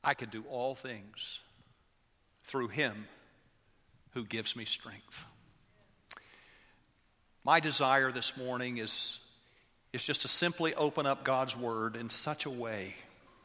I can do all things through him who gives me strength. My desire this morning is just to simply open up God's word in such a way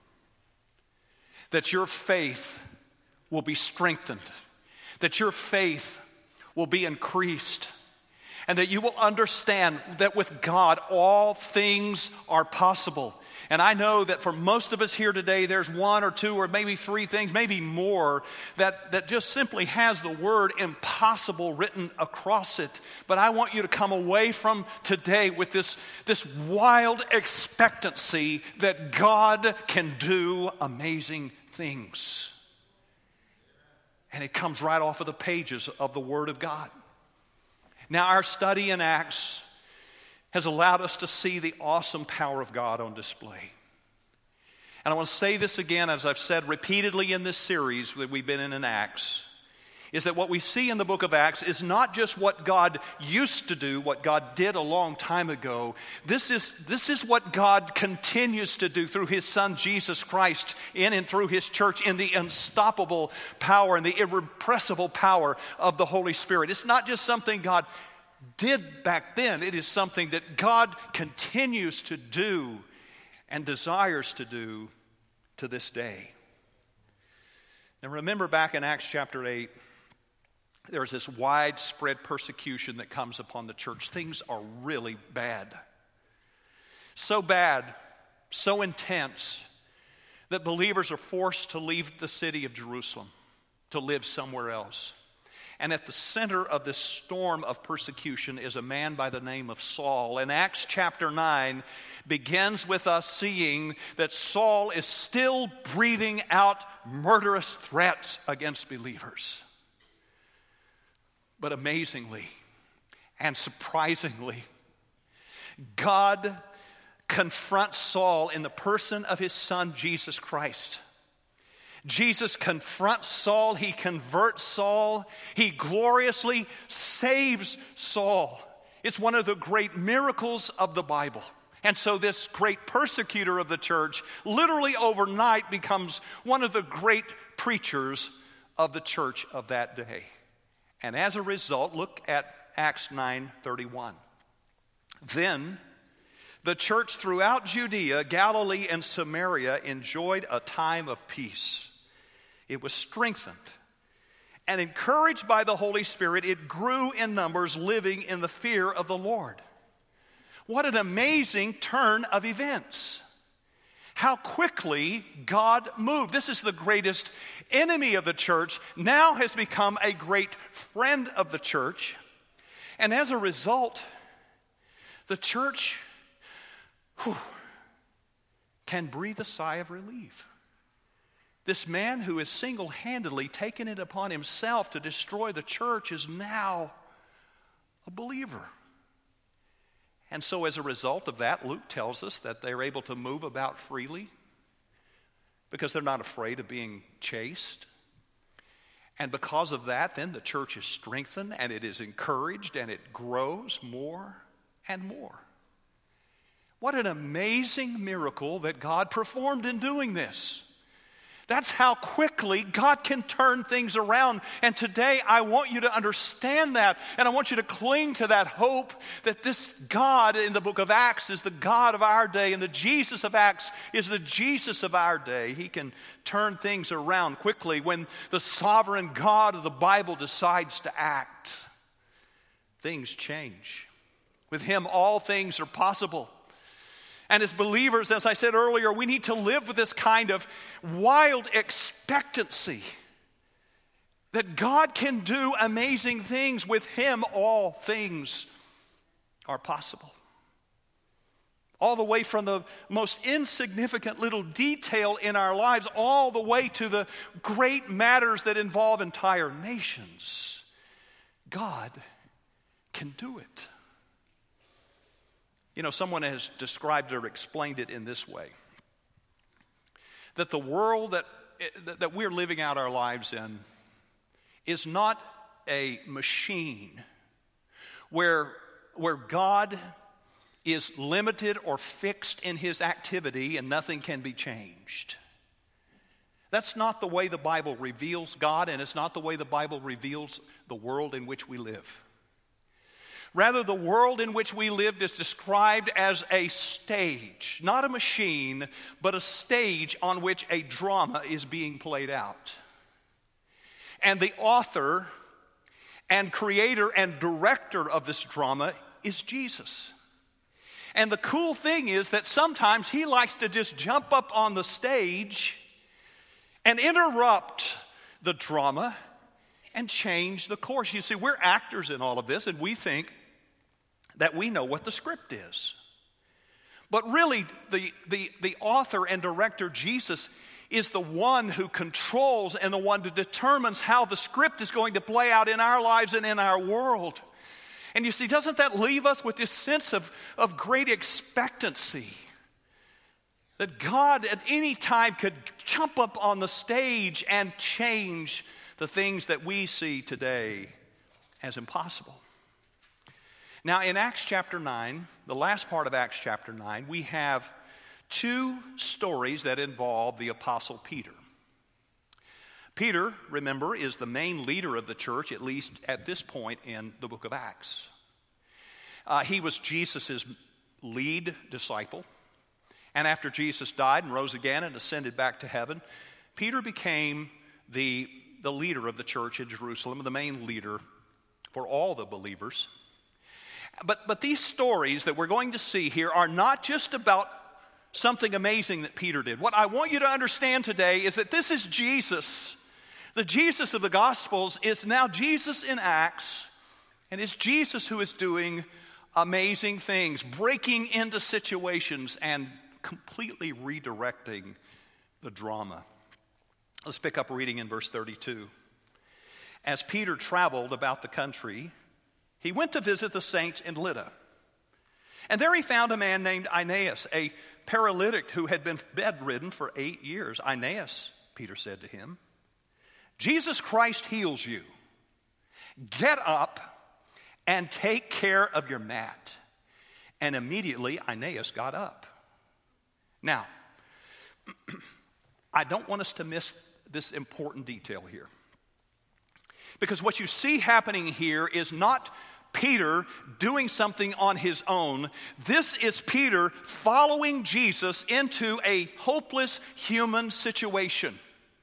that your faith will be strengthened, that your faith will be increased, and that you will understand that with God all things are possible. And I know that for most of us here today, there's one or two or maybe three things, maybe more, that just simply has the word impossible written across it. But I want you to come away from today with this wild expectancy that God can do amazing things. And it comes right off of the pages of the Word of God. Now, our study in Acts has allowed us to see the awesome power of God on display. And I want to say this again, as I've said repeatedly in this series that we've been in Acts, is that what we see in the book of Acts is not just what God used to do, what God did a long time ago. This is what God continues to do through his Son Jesus Christ in and through his church in the unstoppable power and the irrepressible power of the Holy Spirit. It's not just something God did back then. It is something that God continues to do and desires to do to this day. Now remember back in Acts chapter 8, there is this widespread persecution that comes upon the church. Things are really bad. So bad, so intense, that believers are forced to leave the city of Jerusalem to live somewhere else. And at the center of this storm of persecution is a man by the name of Saul. And Acts chapter 9 begins with us seeing that Saul is still breathing out murderous threats against believers. But amazingly and surprisingly, God confronts Saul in the person of his Son, Jesus Christ. Jesus confronts Saul, he converts Saul, he gloriously saves Saul. It's one of the great miracles of the Bible. And so this great persecutor of the church literally overnight becomes one of the great preachers of the church of that day. And as a result, look at Acts 9:31. Then the church throughout Judea, Galilee, and Samaria enjoyed a time of peace. It was strengthened. And encouraged by the Holy Spirit, it grew in numbers, living in the fear of the Lord. What an amazing turn of events. How quickly God moved. This is the greatest enemy of the church, now has become a great friend of the church. And as a result, the church can breathe a sigh of relief. This man who has single-handedly taken it upon himself to destroy the church is now a believer. And so as a result of that, Luke tells us that they're able to move about freely because they're not afraid of being chased. And because of that, then the church is strengthened and it is encouraged and it grows more and more. What an amazing miracle that God performed in doing this. That's how quickly God can turn things around. And today I want you to understand that. And I want you to cling to that hope that this God in the book of Acts is the God of our day. And the Jesus of Acts is the Jesus of our day. He can turn things around quickly when the sovereign God of the Bible decides to act. Things change. With him all things are possible. And as believers, as I said earlier, we need to live with this kind of wild expectancy that God can do amazing things. With him, all things are possible. All the way from the most insignificant little detail in our lives, all the way to the great matters that involve entire nations. God can do it. You know, someone has described or explained it in this way. That the world that we're living out our lives in is not a machine where God is limited or fixed in his activity and nothing can be changed. That's not the way the Bible reveals God, and it's not the way the Bible reveals the world in which we live. Rather, the world in which we lived is described as a stage, not a machine, but a stage on which a drama is being played out. And the author and creator and director of this drama is Jesus. And the cool thing is that sometimes he likes to just jump up on the stage and interrupt the drama and change the course. You see, we're actors in all of this, and we think that we know what the script is. But really, the author and director, Jesus, is the one who controls and the one who determines how the script is going to play out in our lives and in our world. And you see, doesn't that leave us with this sense of great expectancy? That God at any time could jump up on the stage and change the things that we see today as impossible. Now, in Acts chapter 9, the last part of Acts chapter 9, we have two stories that involve the Apostle Peter. Peter, remember, is the main leader of the church, at least at this point in the book of Acts. He was Jesus' lead disciple. And after Jesus died and rose again and ascended back to heaven, Peter became the leader of the church in Jerusalem, the main leader for all the believers. But these stories that we're going to see here are not just about something amazing that Peter did. What I want you to understand today is that this is Jesus. The Jesus of the Gospels is now Jesus in Acts, and it's Jesus who is doing amazing things, breaking into situations and completely redirecting the drama. Let's pick up reading in verse 32. As Peter traveled about the country, he went to visit the saints in Lydda. And there he found a man named Aeneas, a paralytic who had been bedridden for 8 years. Aeneas, Peter said to him, Jesus Christ heals you. Get up and take care of your mat. And immediately Aeneas got up. Now, I don't want us to miss this important detail here. Because what you see happening here is not Peter doing something on his own. This is Peter following Jesus into a hopeless human situation.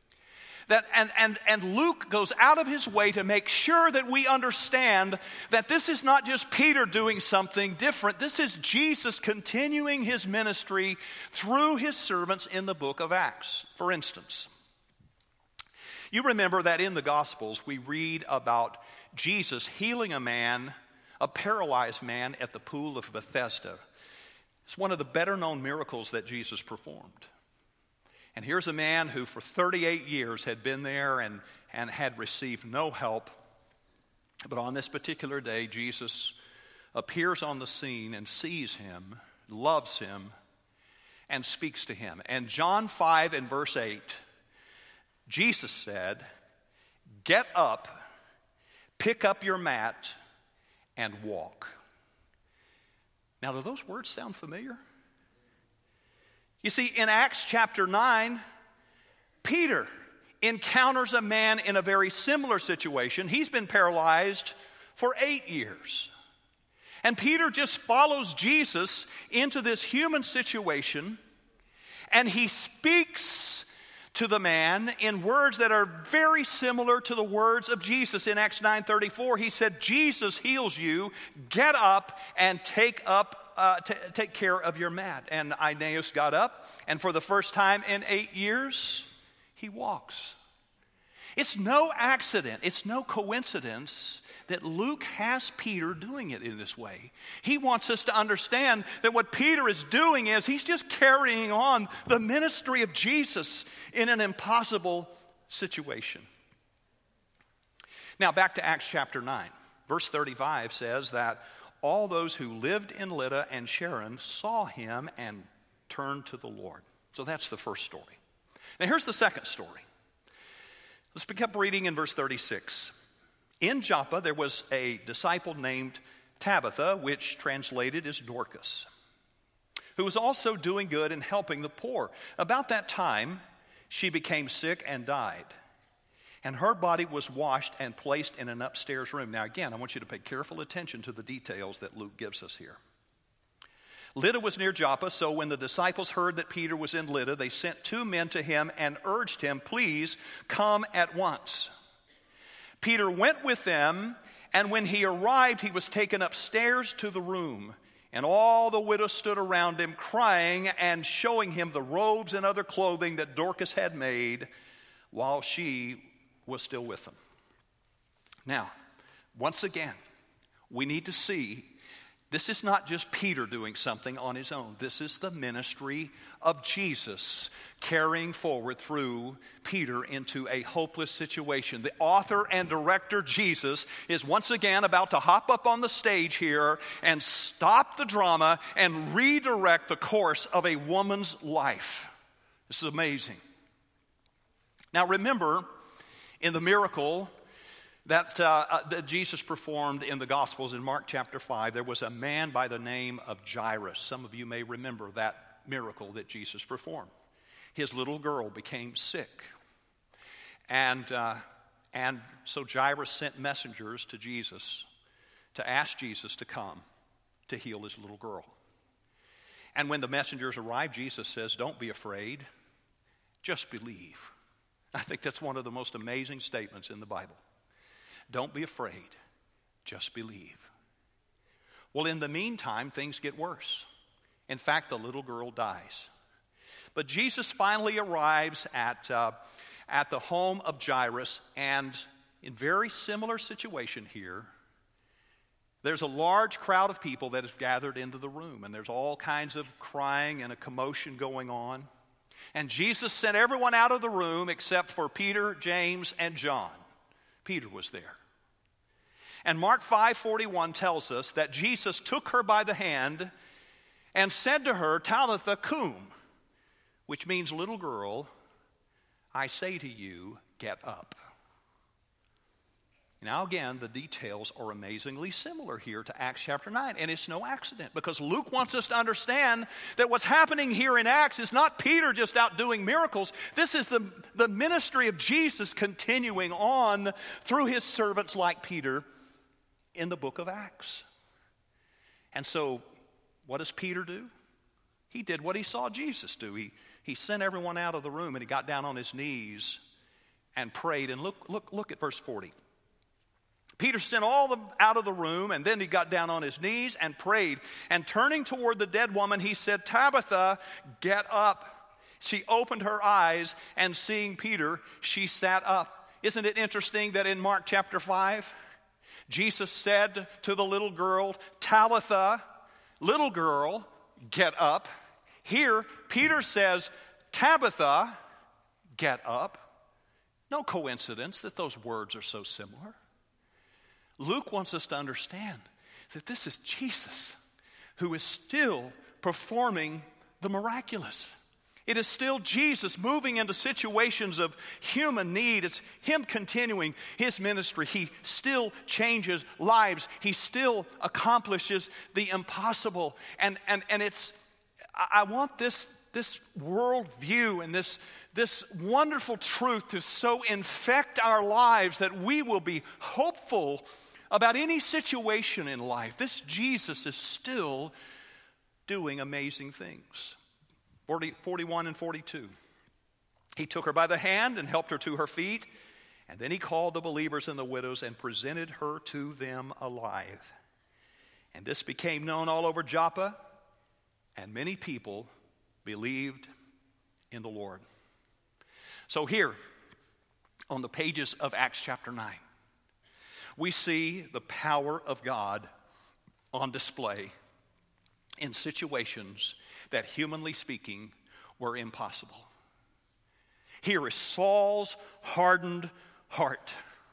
And Luke goes out of his way to make sure that we understand that this is not just Peter doing something different. This is Jesus continuing his ministry through his servants in the book of Acts. For instance, you remember that in the Gospels we read about Jesus healing a paralyzed man at the pool of Bethesda. It's one of the better known miracles that Jesus performed. And here's a man who for 38 years had been there and had received no help. But on this particular day, Jesus appears on the scene and sees him, loves him, and speaks to him. And John 5 and verse 8, Jesus said, "Get up, pick up your mat, and walk." Now, do those words sound familiar? You see, in Acts chapter 9, Peter encounters a man in a very similar situation. He's been paralyzed for 8 years. And Peter just follows Jesus into this human situation, and he speaks to the man in words that are very similar to the words of Jesus. In Acts 9:34, he said, Jesus heals you. Get up and take care of your mat. And Aeneas got up, and for the first time in 8 years, he walks. It's no accident, it's no coincidence that Luke has Peter doing it in this way. He wants us to understand that what Peter is doing is he's just carrying on the ministry of Jesus in an impossible situation. Now back to Acts chapter 9. Verse 35 says that all those who lived in Lydda and Sharon saw him and turned to the Lord. So that's the first story. Now here's the second story. Let's pick up reading in verse 36. In Joppa there was a disciple named Tabitha, which translated is Dorcas, who was also doing good and helping the poor. About that time, she became sick and died. And her body was washed and placed in an upstairs room. Now again, I want you to pay careful attention to the details that Luke gives us here. Lydda was near Joppa, so when the disciples heard that Peter was in Lydda, they sent 2 men to him and urged him, "Please come at once." Peter went with them, and when he arrived, he was taken upstairs to the room. And all the widows stood around him, crying and showing him the robes and other clothing that Dorcas had made while she was still with them. Now, once again, we need to see this is not just Peter doing something on his own. This is the ministry of Jesus carrying forward through Peter into a hopeless situation. The author and director, Jesus, is once again about to hop up on the stage here and stop the drama and redirect the course of a woman's life. This is amazing. Now remember, in the miracle that Jesus performed in the Gospels in Mark chapter 5, there was a man by the name of Jairus. Some of you may remember that miracle that Jesus performed. His little girl became sick. And so Jairus sent messengers to Jesus to ask Jesus to come to heal his little girl. And when the messengers arrived, Jesus says, "Don't be afraid, just believe." I think that's one of the most amazing statements in the Bible. Don't be afraid, just believe. Well, in the meantime, things get worse. In fact, the little girl dies. But Jesus finally arrives at the home of Jairus, and in very similar situation here, there's a large crowd of people that has gathered into the room, and there's all kinds of crying and a commotion going on. And Jesus sent everyone out of the room except for Peter, James, and John. Peter was there. And Mark 5:41 tells us that Jesus took her by the hand and said to her, "Talitha cum," which means, "Little girl, I say to you, get up." Now again, the details are amazingly similar here to Acts chapter 9, and it's no accident, because Luke wants us to understand that what's happening here in Acts is not Peter just out doing miracles. This is the ministry of Jesus continuing on through his servants like Peter in the book of Acts. And so, what does Peter do? He did what he saw Jesus do. He sent everyone out of the room, and he got down on his knees and prayed. And look at verse 40. Peter sent all of them out of the room, and then he got down on his knees and prayed. And turning toward the dead woman, he said, "Tabitha, get up." She opened her eyes, and seeing Peter, she sat up. Isn't it interesting that in Mark chapter 5, Jesus said to the little girl, "Talitha, little girl, get up." Here, Peter says, "Tabitha, get up." No coincidence that those words are so similar. Luke wants us to understand that this is Jesus who is still performing the miraculous. It is still Jesus moving into situations of human need. It's him continuing his ministry. He still changes lives. He still accomplishes the impossible. And it's, I want this worldview and this wonderful truth to so infect our lives that we will be hopeful about any situation in life. This Jesus is still doing amazing things. 41 and 42. He took her by the hand and helped her to her feet, and then he called the believers and the widows and presented her to them alive. And this became known all over Joppa, and many people believed in the Lord. So here, on the pages of Acts chapter 9, we see the power of God on display in situations that, humanly speaking, were impossible. Here is Saul's hardened heart.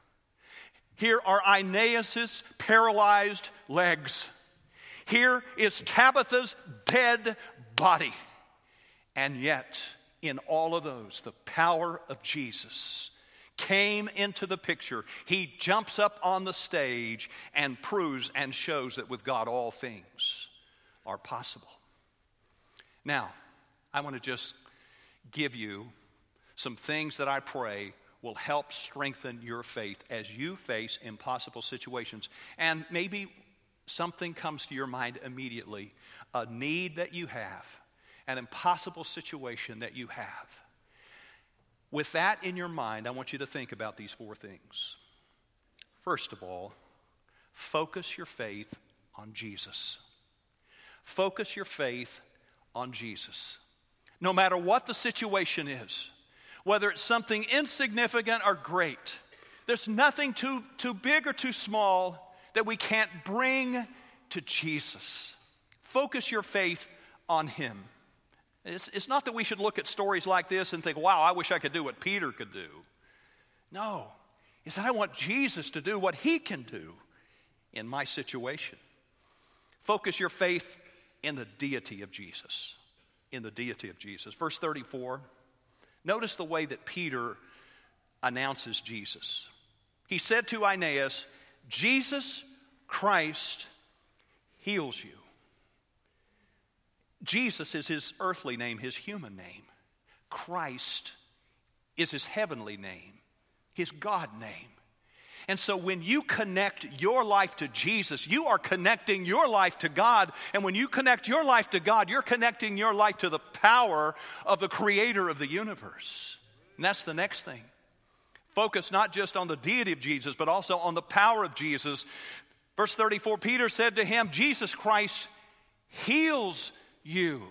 Here are Aeneas's paralyzed legs. Here is Tabitha's dead body. And yet, in all of those, the power of Jesus came into the picture. He jumps up on the stage and proves and shows that with God all things are possible. Now, I want to just give you some things that I pray will help strengthen your faith as you face impossible situations. And maybe something comes to your mind immediately, a need that you have, an impossible situation that you have. With that in your mind, I want you to think about these 4 things. First of all, focus your faith on Jesus. Focus your faith on Jesus. No matter what the situation is, whether it's something insignificant or great, there's nothing too big or too small that we can't bring to Jesus. Focus your faith on him. It's not that we should look at stories like this and think, wow, I wish I could do what Peter could do. No, it's that I want Jesus to do what he can do in my situation. Focus your faith in the deity of Jesus. In the deity of Jesus. Verse 34, notice the way that Peter announces Jesus. He said to Aeneas, Jesus Christ heals you. Jesus is his earthly name, his human name. Christ is his heavenly name, his God name. And so when you connect your life to Jesus, you are connecting your life to God. And when you connect your life to God, you're connecting your life to the power of the creator of the universe. And that's the next thing. Focus not just on the deity of Jesus, but also on the power of Jesus. Verse 34, Peter said to him, Jesus Christ heals you.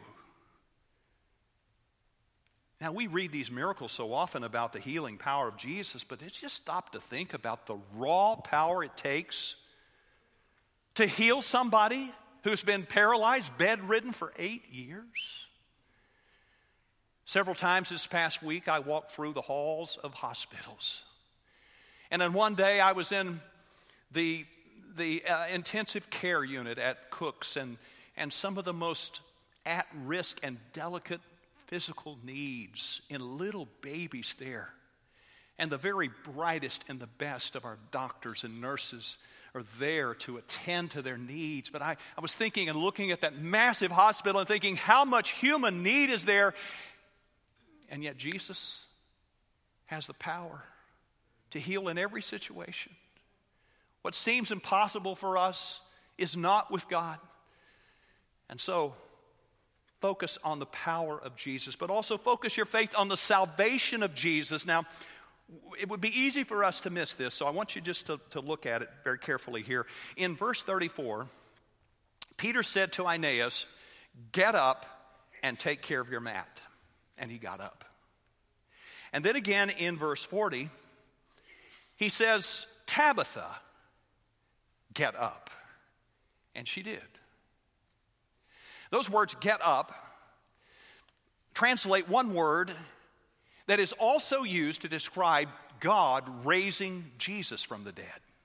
Now, we read these miracles so often about the healing power of Jesus, but it's just stop to think about the raw power it takes to heal somebody who's been paralyzed, bedridden for 8 years. Several times this past week, I walked through the halls of hospitals. And then one day, I was in the intensive care unit at Cook's, and some of the most at-risk and delicate physical needs in little babies there. And the very brightest and the best of our doctors and nurses are there to attend to their needs. But I was thinking and looking at that massive hospital and thinking, how much human need is there? And yet Jesus has the power to heal in every situation. What seems impossible for us is not with God. And so, focus on the power of Jesus, but also focus your faith on the salvation of Jesus. Now, it would be easy for us to miss this, so I want you just to look at it very carefully here. In verse 34, Peter said to Aeneas, get up and take care of your mat. And he got up. And then again in verse 40, he says, Tabitha, get up. And she did. Those words, get up, translate one word that is also used to describe God raising Jesus from the dead.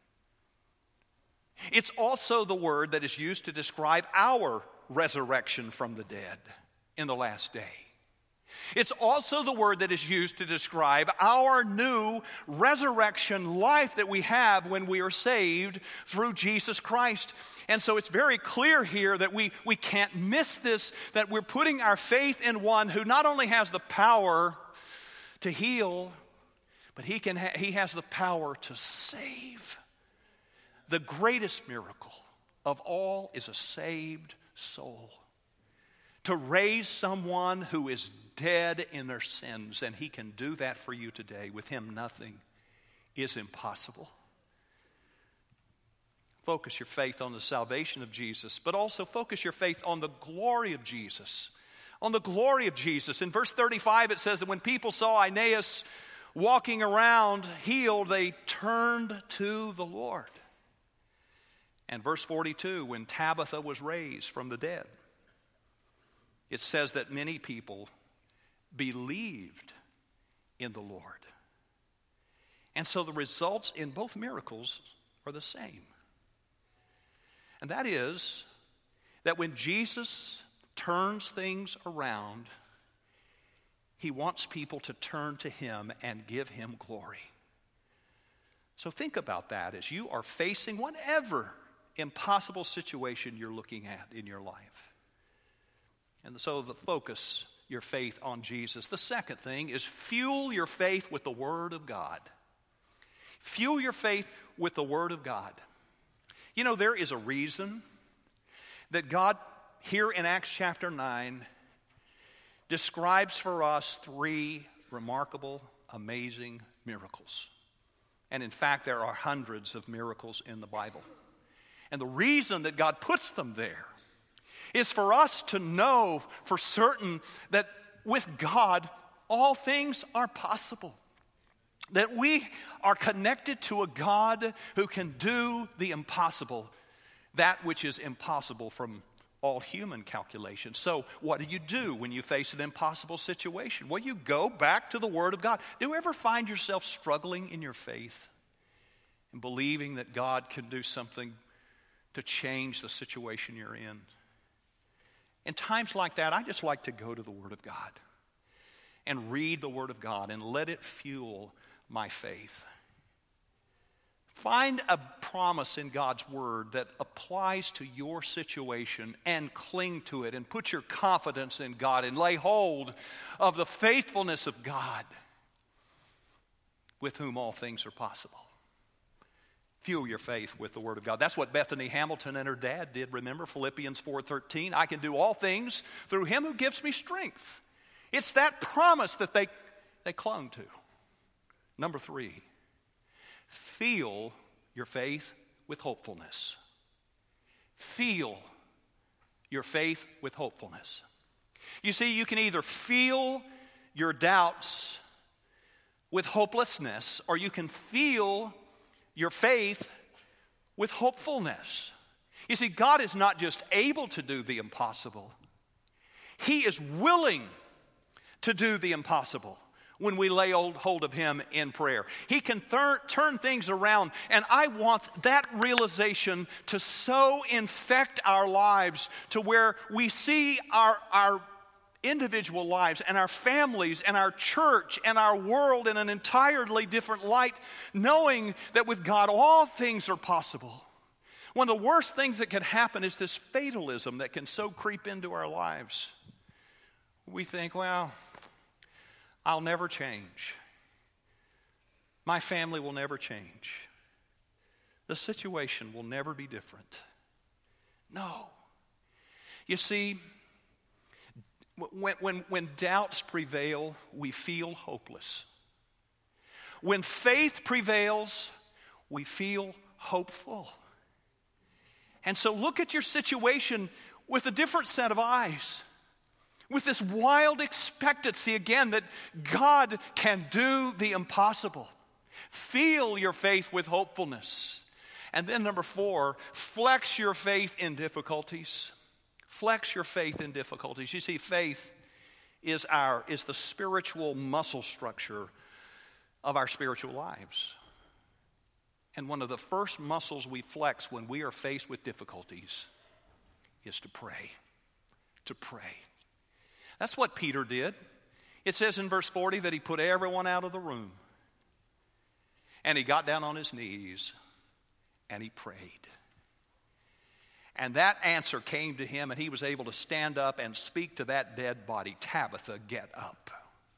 It's also the word that is used to describe our resurrection from the dead in the last day. It's also the word that is used to describe our new resurrection life that we have when we are saved through Jesus Christ. And so it's very clear here that we can't miss this, that we're putting our faith in one who not only has the power to heal, but he has the power to save. The greatest miracle of all is a saved soul. To raise someone who is dead in their sins, and he can do that for you today. With him, nothing is impossible. Focus your faith on the salvation of Jesus, but also focus your faith on the glory of Jesus. On the glory of Jesus. In verse 35, it says that when people saw Aeneas walking around healed, they turned to the Lord. And verse 42, when Tabitha was raised from the dead, it says that many people believed in the Lord. And so the results in both miracles are the same. And that is that when Jesus turns things around, he wants people to turn to him and give him glory. So think about that as you are facing whatever impossible situation you're looking at in your life. And so the focus your faith on Jesus. The second thing is fuel your faith with the Word of God. Fuel your faith with the Word of God. You know, there is a reason that God, here in Acts chapter 9, describes for us 3 remarkable, amazing miracles. And in fact, there are hundreds of miracles in the Bible. And the reason that God puts them there is for us to know for certain that with God, all things are possible. That we are connected to a God who can do the impossible, that which is impossible from all human calculation. So what do when you face an impossible situation? Well, you go back to the Word of God. Do you ever find yourself struggling in your faith and believing that God can do something to change the situation you're in? In times like that, I just like to go to the Word of God and read the Word of God and let it fuel my faith. Find a promise in God's Word that applies to your situation and cling to it and put your confidence in God and lay hold of the faithfulness of God with whom all things are possible. Fuel your faith with the Word of God. That's what Bethany Hamilton and her dad did. Remember Philippians 4:13? I can do all things through Him who gives me strength. It's that promise that they clung to. Number 3, feel your faith with hopefulness. Feel your faith with hopefulness. You see, you can either feel your doubts with hopelessness, or you can feel your faith with hopefulness. You see, God is not just able to do the impossible. He is willing to do the impossible when we lay hold of Him in prayer. He can turn things around, and I want that realization to so infect our lives to where we see our individual lives and our families and our church and our world in an entirely different light, knowing that with God all things are possible. One of the worst things that can happen is this fatalism that can so creep into our lives. We think, well, I'll never change. My family will never change. The situation will never be different. No. You see, when doubts prevail, we feel hopeless. When faith prevails, we feel hopeful. And so look at your situation with a different set of eyes. With this wild expectancy, again, that God can do the impossible. Feel your faith with hopefulness. And then number 4, flex your faith in difficulties. Flex your faith in difficulties. You see, faith is the spiritual muscle structure of our spiritual lives. And one of the first muscles we flex when we are faced with difficulties is to pray. To pray. That's what Peter did. It says in verse 40 that he put everyone out of the room. And he got down on his knees and he prayed. And that answer came to him, and he was able to stand up and speak to that dead body, Tabitha, get up.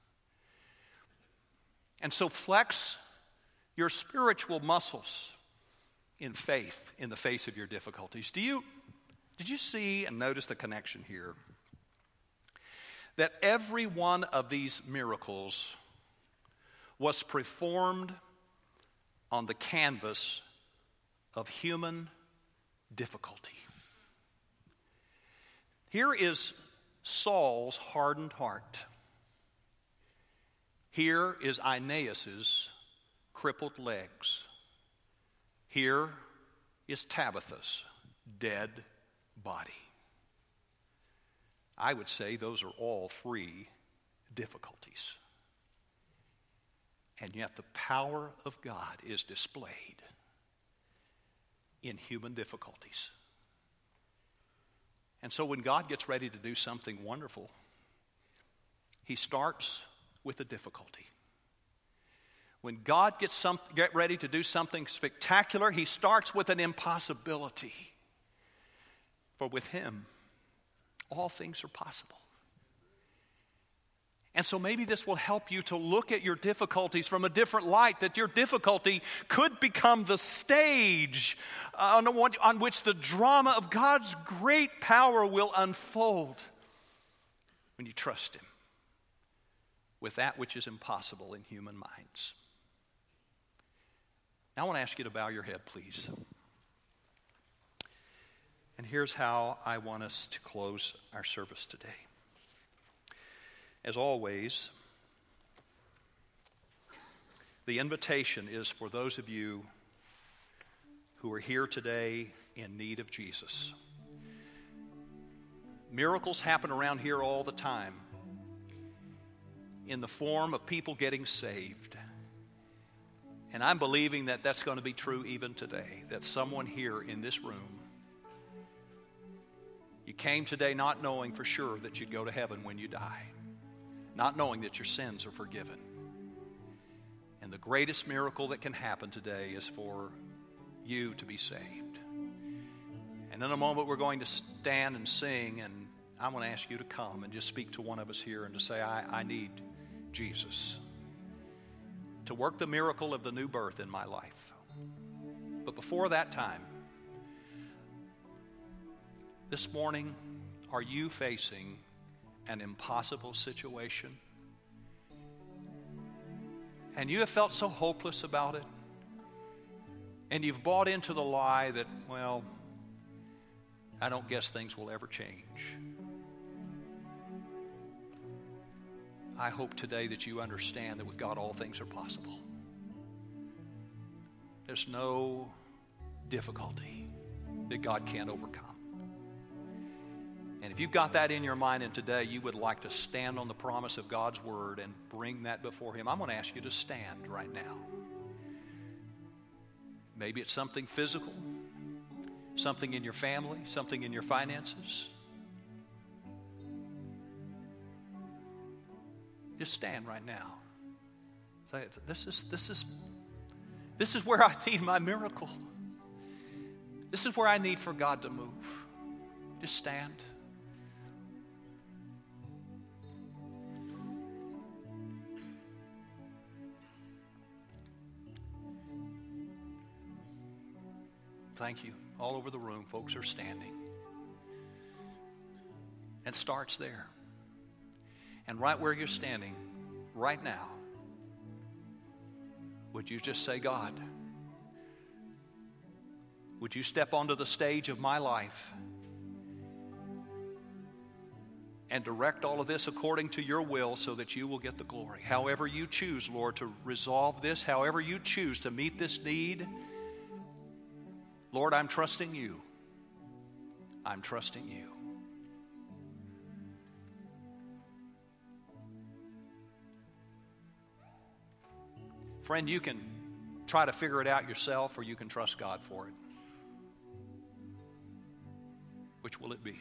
And so flex your spiritual muscles in faith in the face of your difficulties. Did you see and notice the connection here? That every one of these miracles was performed on the canvas of human difficulty. Here is Saul's hardened heart. Here is Aeneas's crippled legs. Here is Tabitha's dead body. I would say those are all 3 difficulties. And yet the power of God is displayed in human difficulties. And so when God gets ready to do something wonderful, He starts with a difficulty. When God get ready to do something spectacular, He starts with an impossibility. For with Him, all things are possible. And so maybe this will help you to look at your difficulties from a different light, that your difficulty could become the stage on which the drama of God's great power will unfold when you trust Him with that which is impossible in human minds. Now I want to ask you to bow your head, please. And here's how I want us to close our service today. As always, the invitation is for those of you who are here today in need of Jesus. Miracles happen around here all the time in the form of people getting saved. And I'm believing that that's going to be true even today, that someone here in this room, you came today not knowing for sure that you'd go to heaven when you die, not knowing that your sins are forgiven. And the greatest miracle that can happen today is for you to be saved. And in a moment we're going to stand and sing, and I'm going to ask you to come and just speak to one of us here and to say, I need Jesus to work the miracle of the new birth in my life. But before that time, this morning, are you facing an impossible situation? And you have felt so hopeless about it. And you've bought into the lie that, well, I don't guess things will ever change. I hope today that you understand that with God all things are possible. There's no difficulty that God can't overcome. And if you've got that in your mind and today you would like to stand on the promise of God's word and bring that before Him, I'm going to ask you to stand right now. Maybe it's something physical, something in your family, something in your finances. Just stand right now. Say, this is where I need my miracle. This is where I need for God to move. Just stand. Thank you. All over the room, folks are standing. It starts there. And right where you're standing, right now, would you just say, God, would you step onto the stage of my life and direct all of this according to your will so that you will get the glory? However you choose, Lord, to resolve this, however you choose to meet this need, Lord, I'm trusting you. I'm trusting you. Friend, you can try to figure it out yourself, or you can trust God for it. Which will it be?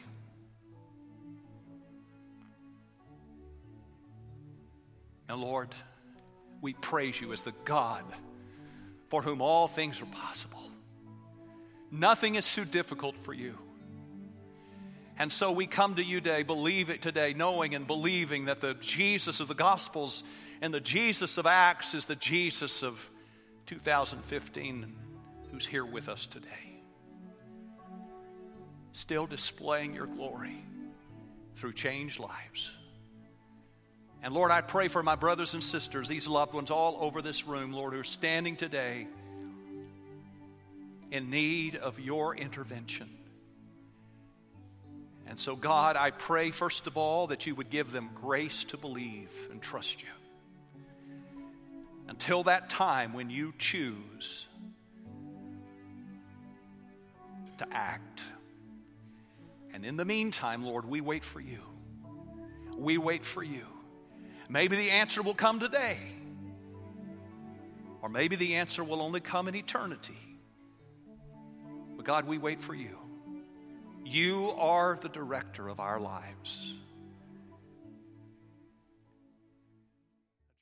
And Lord, we praise you as the God for whom all things are possible. Nothing is too difficult for you. And so we come to you today, knowing and believing that the Jesus of the Gospels and the Jesus of Acts is the Jesus of 2015 who's here with us today. Still displaying your glory through changed lives. And Lord, I pray for my brothers and sisters, these loved ones all over this room, Lord, who are standing today in need of your intervention. And so, God, I pray, first of all, that you would give them grace to believe and trust you. Until that time when you choose to act. And in the meantime, Lord, we wait for you. We wait for you. Maybe the answer will come today. Or maybe the answer will only come in eternity. But God, we wait for you. You are the director of our lives.